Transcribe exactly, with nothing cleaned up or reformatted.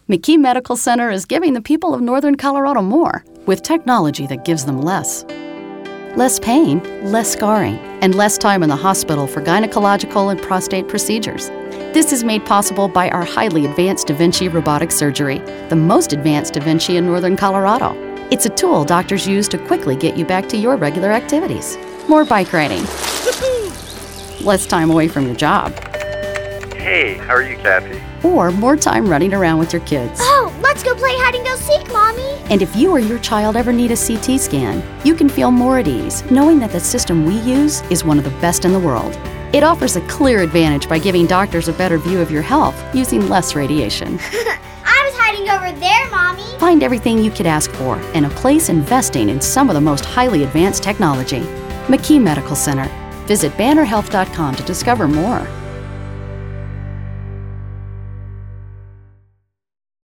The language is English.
McKee Medical Center is giving the people of Northern Colorado more with technology that gives them less. Less pain, less scarring, and less time in the hospital for gynecological and prostate procedures. This is made possible by our highly advanced Da Vinci robotic surgery, the most advanced Da Vinci in Northern Colorado. It's a tool doctors use to quickly get you back to your regular activities. More bike riding. Less time away from your job. Hey, how are you, Kathy? Or more time running around with your kids. Oh, let's go play hide and go seek, Mommy. And if you or your child ever need a C T scan, you can feel more at ease knowing that the system we use is one of the best in the world. It offers a clear advantage by giving doctors a better view of your health using less radiation. I was hiding over there, Mommy. Find everything you could ask for and a place investing in some of the most highly advanced technology. McKee Medical Center. Visit banner health dot com to discover more.